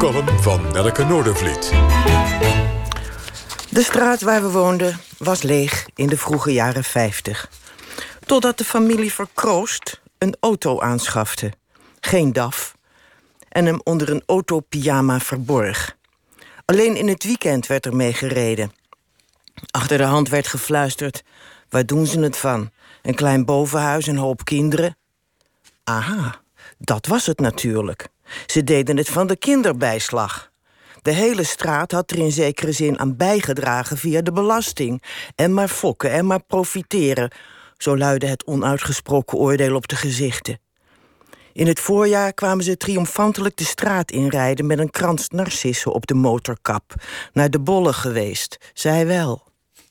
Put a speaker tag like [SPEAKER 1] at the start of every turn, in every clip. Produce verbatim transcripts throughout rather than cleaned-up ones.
[SPEAKER 1] column van Nelleke Noordervliet.
[SPEAKER 2] De straat waar we woonden was leeg in de vroege jaren vijftig. Totdat de familie Verkroost een auto aanschafte. Geen D A F. En hem onder een autopyjama verborg. Alleen in het weekend werd er mee gereden. Achter de hand werd gefluisterd: waar doen ze het van? Een klein bovenhuis, een hoop kinderen? Aha, dat was het natuurlijk. Ze deden het van de kinderbijslag. De hele straat had er in zekere zin aan bijgedragen via de belasting. En maar fokken en maar profiteren. Zo luidde het onuitgesproken oordeel op de gezichten. In het voorjaar kwamen ze triomfantelijk de straat inrijden met een krans narcissen op de motorkap. Naar de Bolle geweest, zij wel.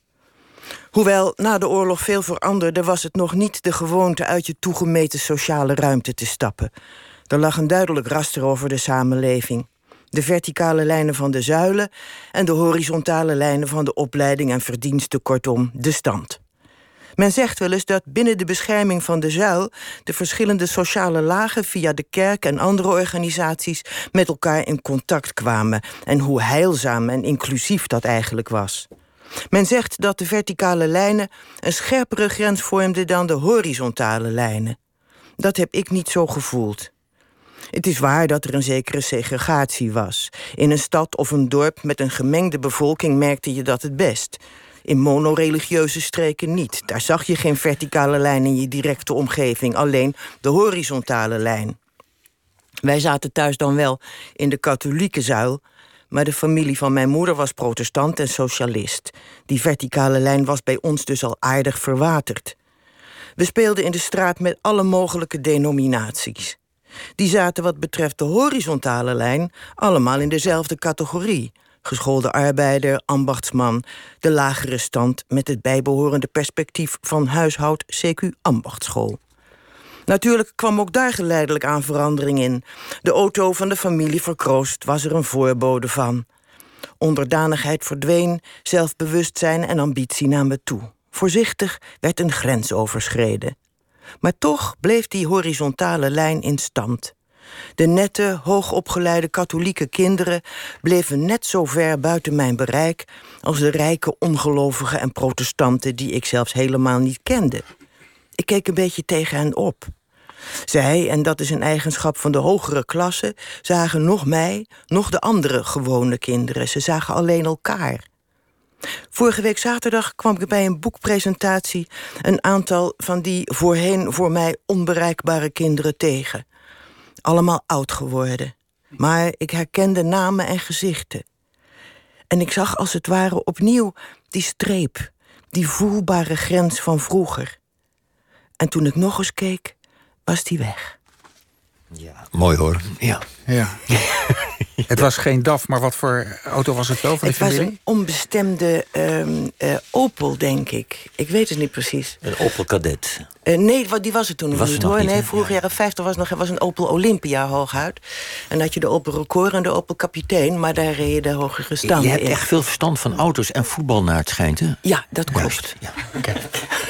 [SPEAKER 2] Hoewel na de oorlog veel veranderde, was het nog niet de gewoonte uit je toegemeten sociale ruimte te stappen. Er lag een duidelijk raster over de samenleving. De verticale lijnen van de zuilen en de horizontale lijnen van de opleiding en verdiensten, kortom, de stand. Men zegt wel eens dat binnen de bescherming van de zuil de verschillende sociale lagen via de kerk en andere organisaties met elkaar in contact kwamen en hoe heilzaam en inclusief dat eigenlijk was. Men zegt dat de verticale lijnen een scherpere grens vormden dan de horizontale lijnen. Dat heb ik niet zo gevoeld. Het is waar dat er een zekere segregatie was. In een stad of een dorp met een gemengde bevolking merkte je dat het best. In monoreligieuze streken niet. Daar zag je geen verticale lijn in je directe omgeving, alleen de horizontale lijn. Wij zaten thuis dan wel in de katholieke zuil, maar de familie van mijn moeder was protestant en socialist. Die verticale lijn was bij ons dus al aardig verwaterd. We speelden in de straat met alle mogelijke denominaties. Die zaten wat betreft de horizontale lijn allemaal in dezelfde categorie. Geschoolde arbeider, ambachtsman, de lagere stand met het bijbehorende perspectief van huishoud C Q ambachtschool. Natuurlijk kwam ook daar geleidelijk aan verandering in. De auto van de familie Verkroost was er een voorbode van. Onderdanigheid verdween, zelfbewustzijn en ambitie namen toe. Voorzichtig werd een grens overschreden. Maar toch bleef die horizontale lijn in stand. De nette, hoogopgeleide katholieke kinderen bleven net zo ver buiten mijn bereik als de rijke ongelovigen en protestanten die ik zelfs helemaal niet kende. Ik keek een beetje tegen hen op. Zij, en dat is een eigenschap van de hogere klasse, zagen nog mij, nog de andere gewone kinderen. Ze zagen alleen elkaar. Vorige week zaterdag kwam ik bij een boekpresentatie een aantal van die voorheen voor mij onbereikbare kinderen tegen. Allemaal oud geworden. Maar ik herkende namen en gezichten. En ik zag als het ware opnieuw die streep, die voelbare grens van vroeger. En toen ik nog eens keek, was die weg.
[SPEAKER 3] Ja, mooi hoor. Ja.
[SPEAKER 4] Ja. Het was geen D A F, maar wat voor auto was het wel van de familie?
[SPEAKER 2] Het was een onbestemde um, uh, Opel, denk ik. Ik weet het niet precies.
[SPEAKER 3] Een Opel Kadett.
[SPEAKER 2] Uh, nee, die was het toen nog
[SPEAKER 3] was
[SPEAKER 2] niet,
[SPEAKER 3] nog
[SPEAKER 2] hoor.
[SPEAKER 3] niet,
[SPEAKER 2] nee,
[SPEAKER 3] hè?
[SPEAKER 2] vroeger jaren vijftig was nog was een Opel Olympia hooguit. En dan had je de Opel Record en de Opel Kapitein, maar daar reed je de hogere standen in.
[SPEAKER 3] Je hebt echt veel verstand van auto's en voetbal naar het schijnt, hè?
[SPEAKER 2] Ja, dat klopt.
[SPEAKER 3] Juist, ja.
[SPEAKER 4] Okay.